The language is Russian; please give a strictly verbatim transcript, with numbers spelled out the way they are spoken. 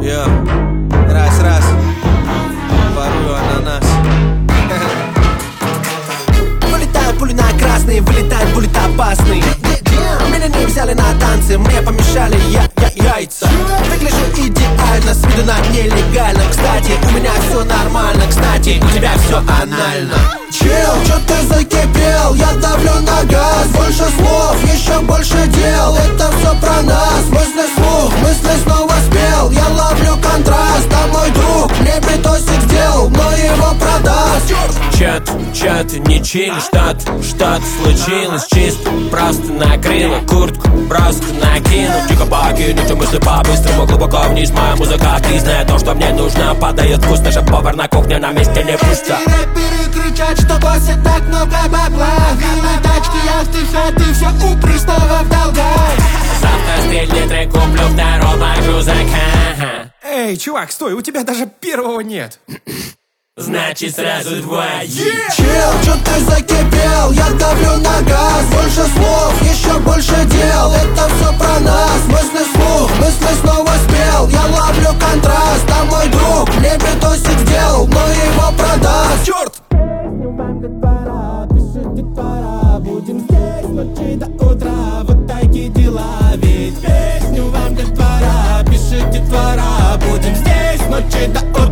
Йо, раз, раз, ворую ананас. Вылетают пули на красный, вылетает буллет опасный. Меня не взяли на танцы, мне помешали я, я, яйца. Выгляжу идеально, с виду на нелегально. Кстати, у меня все нормально, кстати, у тебя все анально. Чел, чё ты закипел? Я давлю на газ. Больше слов, еще больше дел. Это все про нас. Мысли слух, мысли снова спел. Я ловлю контраст, а мой друг мне битосик сделал, но его продаст. Чат, чат, не чили, штат, штат случилось чисто. Просто накрыло куртку, броску накинул. Тихо покинуть мысли по-быстрому, глубоко вниз. Моя музыка акризная, то, что мне нужно. Подает вкусно, шеф-повар на кухне на месте не пусто. Рэперы кричат, что просят так много бабла. Вилы, тачки, яхты, хаты, все у приставов в долгах. Завтра стрельни трек куплю, второй ложу за ка. Эй, чувак, стой, у тебя даже первого нет. Значит сразу два. Yeah! Чел, чё ты закипел? Я давлю на газ. Больше слов, еще больше дел. Это все про нас. Мысли слух, мысли снова спел. Я ловлю контраст, а мой друг мне битосик сделал, но его продаст. Черт! Будем здесь ночи до утра. Вот такие дела. Ведь песню вам детвора. Пишите двора. Будем здесь ночи до утра.